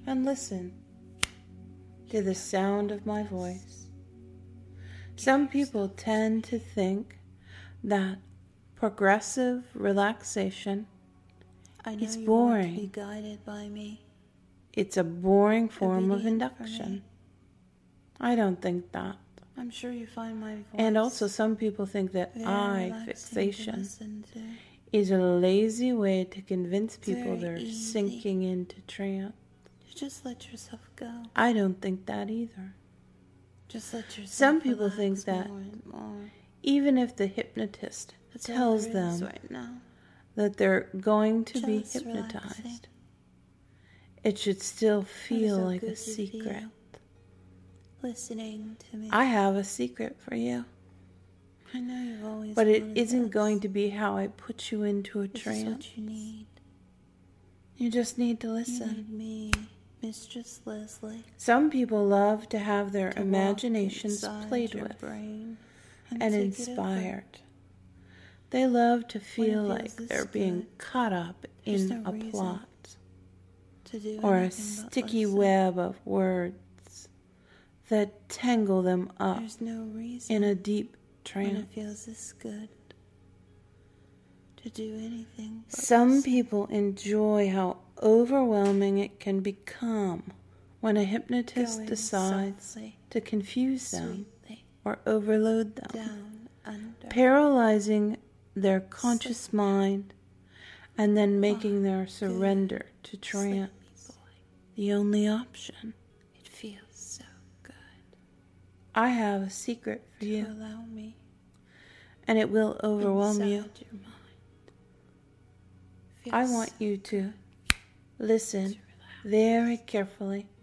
and listen to the sound of my voice. Some people tend to think that progressive relaxation is boring. You want to be guided by me. It's a boring form of Obedient for induction. me. I don't think that. I'm sure you find my voice And also some people think that very eye relaxing to fixation listen to. is a lazy way to convince people Very they're easy. sinking into trance. You just let yourself go. I don't think that either. Just let yourself Some people relax think that more and more. even if the hypnotist That's all tells there is them right now. that they're going to be Just hypnotized, relaxing. it should still It is feel so like good a to secret. feel. Listening to me. I have a secret for you, I know you've always but it wanted isn't this. going to be how I put you into a This is trance. what you need. You just need to You listen. need me, Mistress Leslie. Some people love to have their to walk imaginations inside played your with brain and take it over. inspired. They love to feel feels like this they're being good, caught up there's in no a reason plot to do or a anything but sticky listen. web of words that tangle them up There's no reason in a deep when trance. it feels this good to do anything but Some listen. people enjoy how overwhelming it can become when a hypnotist Going decides softly, to confuse them sweetly, or overload them, down, under. paralyzing their conscious mind and then making their surrender to trance Sleepy boy. the only option. It feels so good I have a secret for to you, allow me and it will overwhelm inside you. your mind. Feels I want so you to good listen to relax. very carefully